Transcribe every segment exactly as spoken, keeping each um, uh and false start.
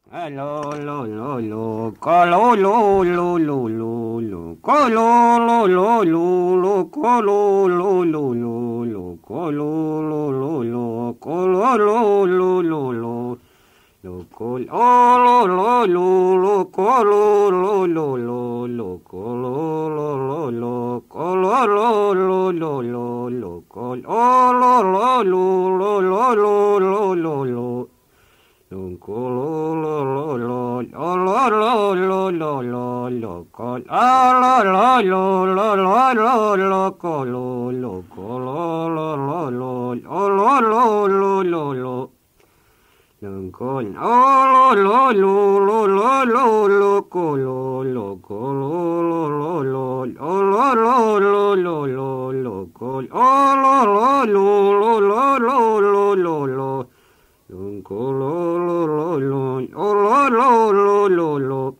Lo lo lo lo, colo lo lo lo lo lo, colo lo lo lo lo, colo lo lo lo lo, colo lo lo lo, colo lo lo lo lo. Lo col oh lo lo lo lo colo lo lo lo lo colo lo lo lo colo lo lo lo lo lo col oh lo lo lo lo lo lo lo lo lo lo colo lo lo lo lo lo lo lo lo lo col ah lo lo lo lo lo lo lo colo lo colo lo lo lo lo lo lo lo lo Lưng con oh lo lo lo lo lo lo co lo lo co lo lo lo lo lo lo lo lo lo lo lo co oh lo lo lo lo lo lo lo lo lo lưng co lo lo lo lo oh lo lo lo lo lo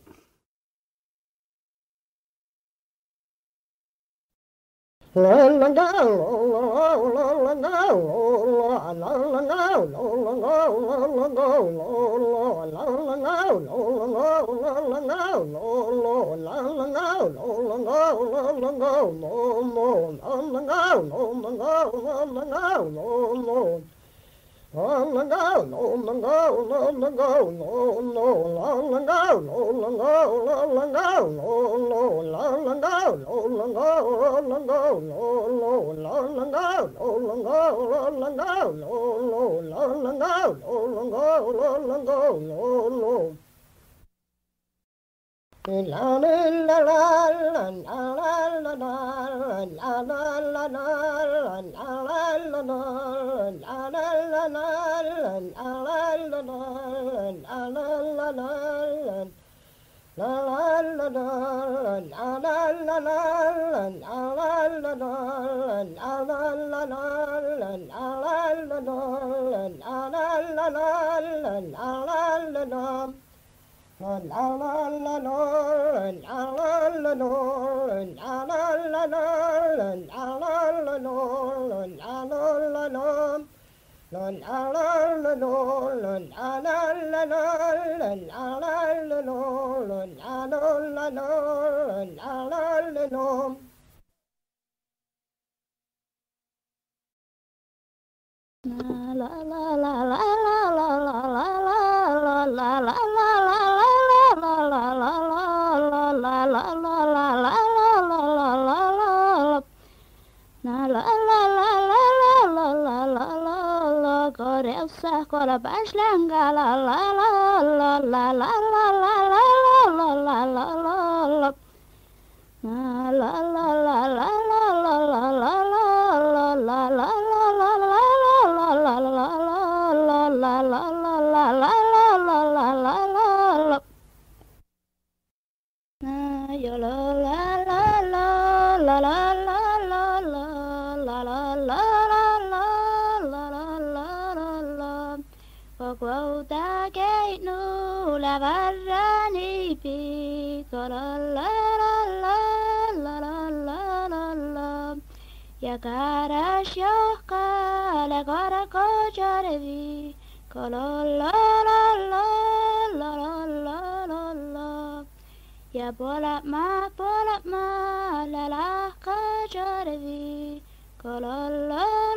On the go, on the go, on the go, no, no, on the go, on the go, on the go, no, no, on the go, on the go, on the go, no, no, on the go, on the go, on the go, no, no, on the go, on the go, on the go, no, no. La la la la la la la la la la la la La la la la la la la la la la la la la la la la la La la la la la la la la la la la la la la la la la la la la La la la la la la la la la la la Korelsa kora başlanga la la la la la la la la la la la la la La la la la la la la la la la la la Quota che nulla varrani piccola la la la la la la la la Ya cara shoka la cara cocharevi Colo la la la la la la la la Ya pola ma pola ma la la cocharevi Colo la